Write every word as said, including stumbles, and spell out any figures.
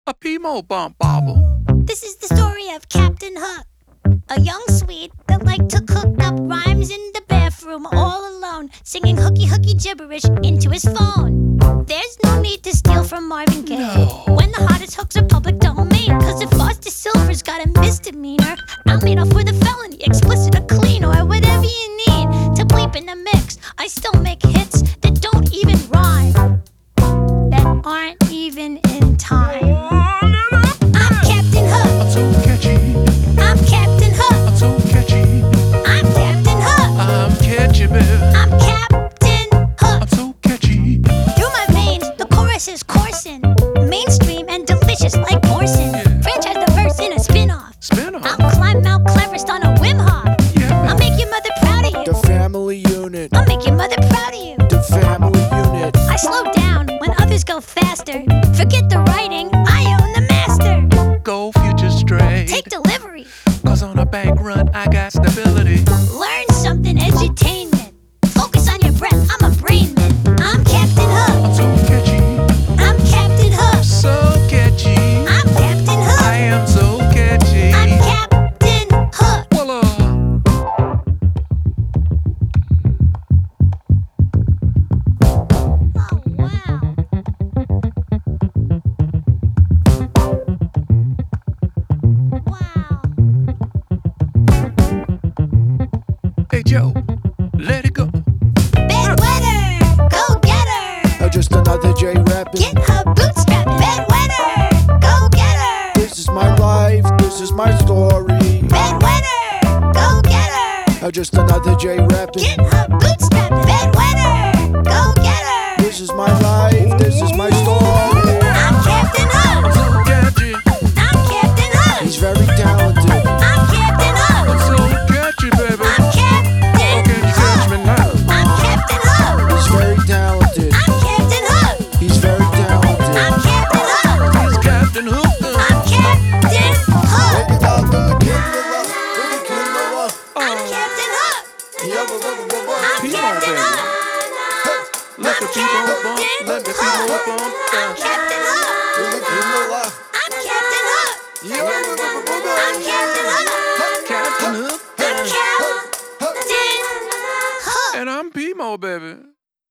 A P-Mo bump bobble. This is the story of Captain Hook, a young Swede that liked to cook up rhymes in the bathroom all alone, singing hooky hooky gibberish into his phone. There's no need to steal from Marvin Gaye No. when the hottest hooks are public domain. Cause if Foster Silver's got a misdemeanor, I'll meet off with a felony, explicit or clean, or whatever you need to bleep in the mix. I still make hits that don't even rhyme, that aren't even in time. I'm Captain Hook. I'm so catchy. I'm Captain Hook. I'm so catchy. I'm Captain Hook. I'm catchy, baby. I'm Captain Hook. I'm so catchy. Through my veins, the chorus is coursing, mainstream and delicious like Morrison. Yeah. Franchise the verse in a spin-off. Spin off. I'll climb Mount Cleverest on a Wim Hof. Yeah, I'll make your mother proud of The you. family unit, I'll make your mother proud of you. the family unit. I slow down when others go faster. Forget the writing, I own the master. Go future straight. Take delivery. Cause on a bank run, I got stability. Learn something, edutainment. Focus on your breath, I'm a brain man. I'm Captain Hook. I'm so catchy. I'm Captain Hook. So catchy. I'm Captain Hook. I am so catchy. I'm Captain Hook. Voila. Oh, wow. Wow. Hey, Joe, let it go. Bedwetter, go get her. Uh, just another J rapping. Get her bootstrapped. Bedwetter, go get her. This is my life, this is my story. Bedwetter, go get her. Uh, just another J rapping. Get her bootstrapped. Bedwetter, go get her. This is my life, this is my story. I'm Captain Hook. So catchy. I'm Captain Hook. He's very talented. I'm Captain I'm Hook. so catchy, baby. I'm Captain Can you catch Hook. me now? I'm Captain Hook. He's very talented. I'm Captain Hook. He's very I'm talented. Captain Hook. He's Captain Hook. I'm Captain Hook. Take it out to the killer, to the killer. I'm Captain Hook. I'm P-Mo, Captain baby. Hook. Let the people bump. Let the people bump. I'm Captain Hook. To the killer. I'm Captain Hook. I'm Captain Hook. Captain Hook. I'm Captain Hook. And I'm P-Mo, baby.